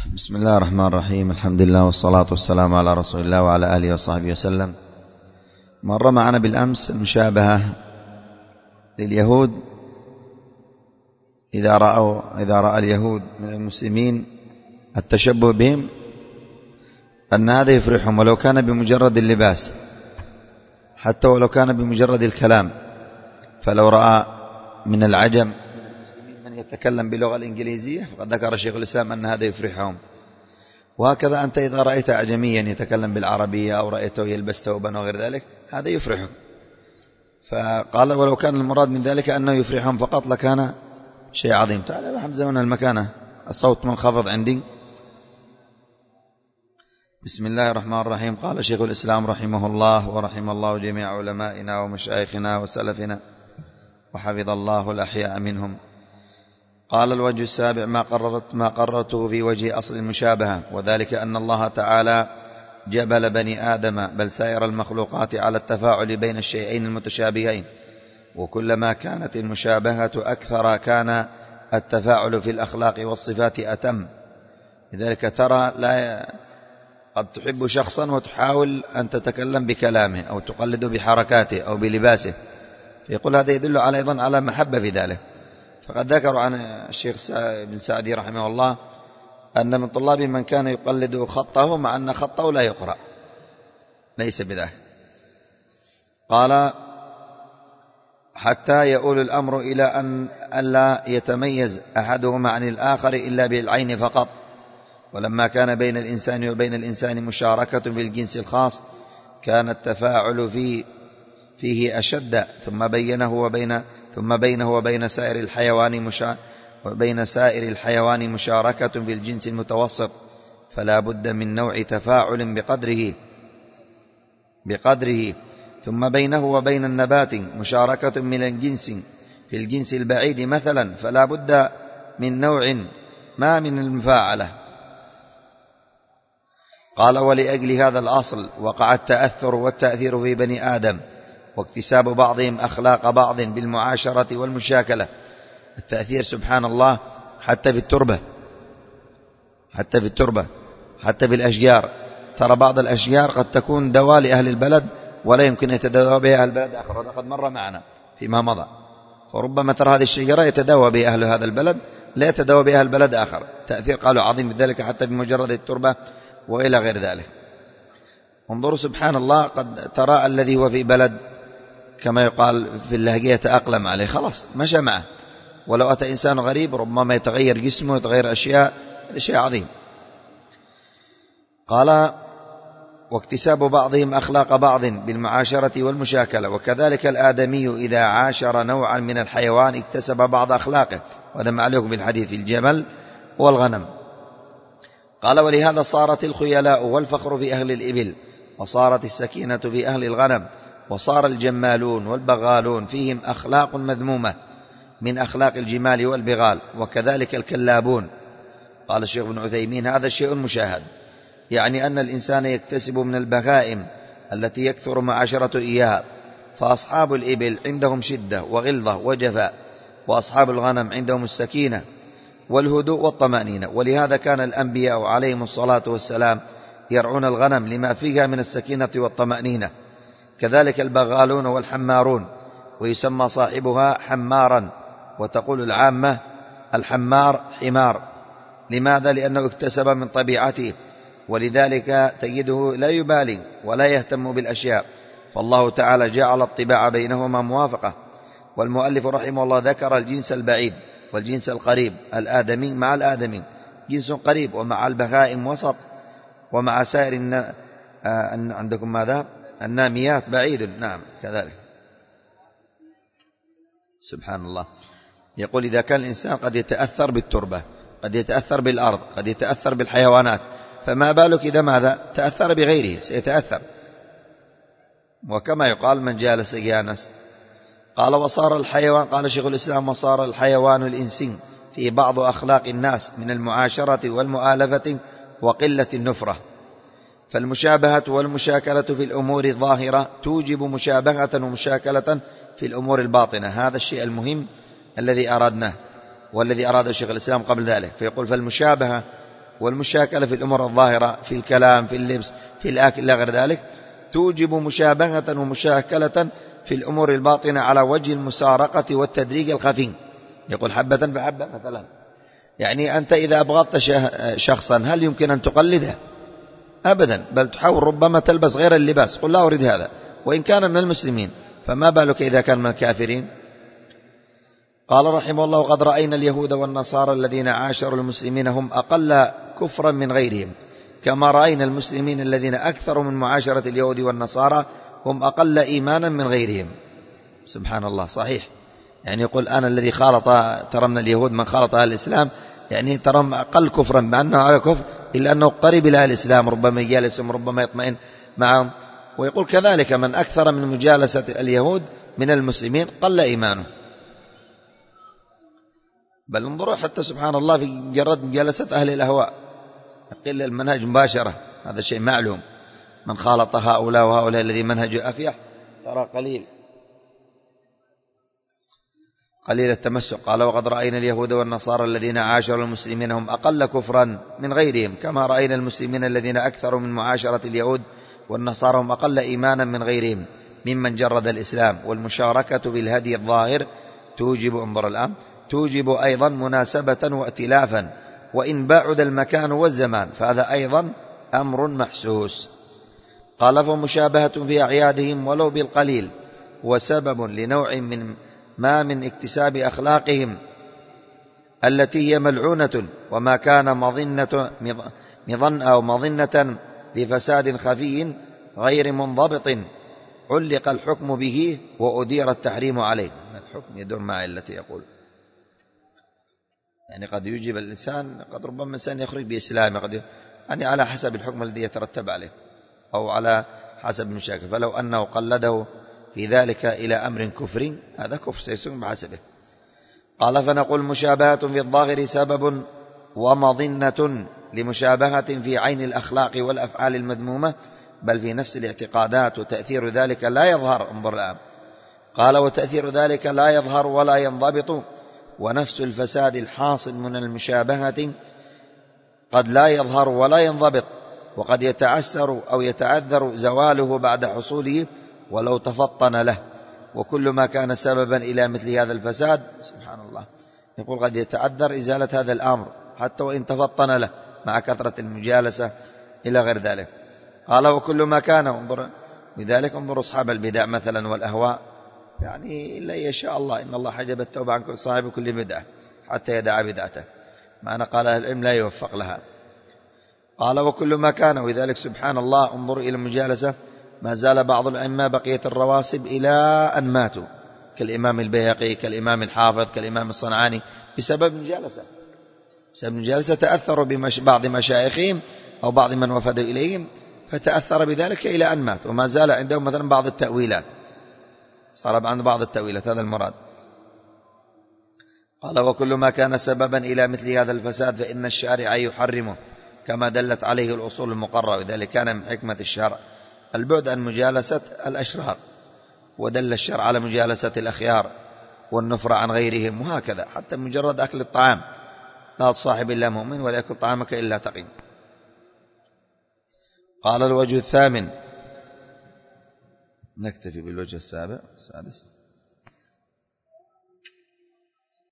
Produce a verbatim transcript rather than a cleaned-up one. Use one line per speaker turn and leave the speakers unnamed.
بسم الله الرحمن الرحيم. الحمد لله والصلاة والسلام على رسول الله وعلى آله وصحبه وسلم. مر معنا بالأمس المشابهة لليهود إذا رأوا إذا رأى اليهود من المسلمين التشبه بهم أن هذا يفرحهم ولو كان بمجرد اللباس، حتى ولو كان بمجرد الكلام. فلو رأى من العجم من يتكلم باللغة الإنجليزية فقد ذكر شيخ الإسلام أن هذا يفرحهم. وهكذا أنت إذا رأيت أعجميا يتكلم بالعربية أو رأيته يلبس ثوبا وغير ذلك هذا يفرحك. فقال ولو كان المراد من ذلك أنه يفرحهم فقط لكان شيء عظيم. تعال يا حمزة هنا المكانة، الصوت منخفض عندي. بسم الله الرحمن الرحيم. قال شيخ الإسلام رحمه الله ورحم الله جميع علمائنا ومشايخنا وسلفنا وحفظ الله الأحياء منهم. قال الوجه السابع ما قررت ما قررته في وجه أصل المشابهة، وذلك أن الله تعالى جبل بني آدم بل سائر المخلوقات على التفاعل بين الشيئين المتشابهين، وكلما كانت المشابهة أكثر كان التفاعل في الأخلاق والصفات أتم. لذلك ترى لا قد تحب شخصا وتحاول أن تتكلم بكلامه أو تقلد بحركاته أو بلباسه، فيقول هذا يدل على أيضا على محبة في ذلك. فقد ذكروا عن الشيخ بن سعدي رحمه الله أن من طلابه من كان يقلد خطه مع أن خطه لا يقرأ، ليس بذلك. قال حتى يؤول الأمر إلى أن ألا يتميز أحدهما عن الآخر إلا بالعين فقط. ولما كان بين الإنسان وبين الإنسان مشاركة بالجنس الخاص كان التفاعل فيه فيه أشد، ثم بينه وبين ثم بينه وبين سائر الحيوان مشا وبين سائر الحيوان مشاركة بالجنس المتوسط، فلا بد من نوع تفاعل بقدره بقدره ثم بينه وبين النبات مشاركة من الجنس في الجنس البعيد مثلا، فلا بد من نوع ما من المفاعلة. قال ولأجل هذا الأصل وقع التأثر والتأثير في بني آدم واكتساب بعضهم أخلاق بعض بالمعاشرة والمشاكلة. التأثير سبحان الله حتى في التربة حتى في التربة حتى في الأشجار. ترى بعض الأشجار قد تكون دواء لأهل البلد ولا يمكن يتداوى بها أهل البلد آخر، هذا قد مر معنا فيما مضى. فربما ترى هذه الشجرة يتداوى بها أهل هذا البلد لا يتداوى بها أهل البلد آخر. تأثير قالوا عظيم بذلك حتى بمجرد التربة وإلى غير ذلك. انظروا سبحان الله، قد ترى الذي هو في بلد كما يقال في اللهجة يتأقلم عليه، خلاص مشى معه. ولو أتى إنسان غريب ربما يتغير جسمه يتغير أشياء، هذا شيء عظيم. قال واكتساب بعضهم أخلاق بعض بالمعاشرة والمشاكلة، وكذلك الآدمي إذا عاشر نوعا من الحيوان اكتسب بعض أخلاقه، وهذا معلوق بالحديث في الجمل والغنم. قال ولهذا صارت الخيلاء والفخر في أهل الإبل، وصارت السكينة في أهل الغنم، وصار الجمالون والبغالون فيهم أخلاق مذمومة من أخلاق الجمال والبغال، وكذلك الكلابون. قال الشيخ ابن عثيمين هذا شيء مشاهد، يعني أن الإنسان يكتسب من البهائم التي يكثر معاشرة إياها، فأصحاب الإبل عندهم شدة وغلظة وجفاء، وأصحاب الغنم عندهم السكينة والهدوء والطمأنينة. ولهذا كان الأنبياء عليهم الصلاة والسلام يرعون الغنم لما فيها من السكينة والطمأنينة. كذلك البغالون والحمارون، ويسمى صاحبها حمارا، وتقول العامة الحمار حمار. لماذا؟ لأنه اكتسب من طبيعته، ولذلك تجده لا يبالي ولا يهتم بالأشياء، فالله تعالى جعل الطباع بينهما موافقة. والمؤلف رحمه الله ذكر الجنس البعيد والجنس القريب، الآدمي مع الآدمي جنس قريب، ومع البهائم وسط، ومع سائر النا... آه... عندكم ماذا؟ الناميات بعيد. نعم كذلك. سبحان الله. يقول إذا كان الإنسان قد يتأثر بالتربة، قد يتأثر بالأرض، قد يتأثر بالحيوانات، فما بالك إذا ماذا تأثر بغيره سيتأثر. وكما يقال من جالس جانس. قال وصار الحيوان، قال شيخ الإسلام وصار الحيوان الإنسي في بعض أخلاق الناس من المعاشرة والمؤالفة وقلة النفرة. فالمشابهة والمشاكلة في الأمور الظاهرة توجب مشابهة ومشاكلة في الأمور الباطنة. هذا الشيء المهم الذي أرادناه والذي أراد شيخ الإسلام قبل ذلك. فيقول فالمشابهة والمشاكلة في الأمور الظاهرة في الكلام في اللبس في الأكل إلى غير ذلك توجب مشابهة ومشاكلة في الأمور الباطنة على وجه المسارقة والتدريج الخفي. يقول حبة بحبة مثلا، يعني أنت إذا أبغضت شخصا هل يمكن أن تقلده؟ أبدا، بل تحاول ربما تلبس غير اللباس، قل لا أريد هذا وإن كان من المسلمين، فما بالك إذا كان من الكافرين. قال رحمه الله: قد رأينا اليهود والنصارى الذين عاشروا المسلمين هم أقل كفرا من غيرهم، كما رأينا المسلمين الذين أكثروا من معاشرة اليهود والنصارى هم أقل إيمانا من غيرهم. سبحان الله، صحيح. يعني يقول أنا الذي خالط، ترى من اليهود من خالط أهل الإسلام، يعني ترى أقل كفرا مع أنه على كفر إلا أنه قريب إلى أهل الإسلام، ربما يجالسهم ربما يطمئن معهم. ويقول كذلك من أكثر من مجالسة اليهود من المسلمين قل إيمانه. بل انظروا حتى سبحان الله في مجرد مجالسة أهل الأهواء يقل المنهج مباشرة، هذا شيء معلوم. من خالط هؤلاء وهؤلاء الذي منهج أفيح ترى قليل قليل التمسك. قال: وقد رأينا اليهود والنصارى الذين عاشروا المسلمين هم أقل كفرا من غيرهم، كما رأينا المسلمين الذين أكثروا من معاشرة اليهود والنصارى هم أقل إيمانا من غيرهم ممن جرد الإسلام. والمشاركة بالهدي الظاهر توجب، انظر الآن، توجب أيضا مناسبة وائتلافا، وإن بعد المكان والزمان فهذا أيضا أمر محسوس. قال: فمشابهة في أعيادهم ولو بالقليل وسبب لنوع من ما من اكتساب أخلاقهم التي هي ملعونة، وما كان مظنة مظن أو مظنة لفساد خفي غير منضبط علق الحكم به وأدير التحريم عليه. الحكم يدور مع التي يقول، يعني قد يجيب الإنسان، قد ربما الإنسان يخرج بإسلام، قد يعني على حسب الحكم الذي يترتب عليه أو على حسب المشاكل. فلو أنه قلده في ذلك إلى أمر كفري هذا كفر سيكون بحسبه. قال: فنقول مشابهة في الظاهر سبب ومظنة لمشابهة في عين الأخلاق والأفعال المذمومة، بل في نفس الاعتقادات، وتأثير ذلك لا يظهر. انظر الآن، قال: وتأثير ذلك لا يظهر ولا ينضبط، ونفس الفساد الحاصل من المشابهة قد لا يظهر ولا ينضبط، وقد يتعسر أو يتعذر زواله بعد حصوله ولو تفطن له. وكل ما كان سببا إلى مثل هذا الفساد، سبحان الله، يقول قد يتعذر إزالة هذا الأمر حتى وإن تفطن له مع كثرة المجالسة إلى غير ذلك. قال: وكل ما كان، انظر بذلك، انظر أصحاب البدع مثلا والأهواء، يعني إلا يشاء الله إن الله حجب التوبة عن كل صاحب كل بدعة حتى يدع بدعته، معنى قال أهل العلم لا يوفق لها. قال: وكل ما كان، وذلك سبحان الله انظر إلى المجالسة، ما زال بعض الأئمة بقية الرواسب إلى أن ماتوا، كالإمام البيهقي، كالإمام الحافظ، كالإمام الصنعاني، بسبب مجالسة بسبب مجالسة تأثروا ببعض مشايخهم أو بعض من وفدوا إليهم، فتأثر بذلك إلى أن مات، وما زال عندهم مثلا بعض التأويلات، صار عند بعض التأويلات، هذا المراد. قال: وكل ما كان سببا إلى مثل هذا الفساد فإن الشارع يحرمه، كما دلت عليه الأصول المقررة، وذلك كان من حكمة الشرع البعد عن مجالسة الأشرار، ودل الشرع على مجالسة الأخيار والنفر عن غيرهم، وهكذا حتى مجرد أكل الطعام، لا تصاحب إلا مؤمن ولا يأكل طعامك إلا تقي. قال: الوجه الثامن، نكتفي بالوجه السابع السادس.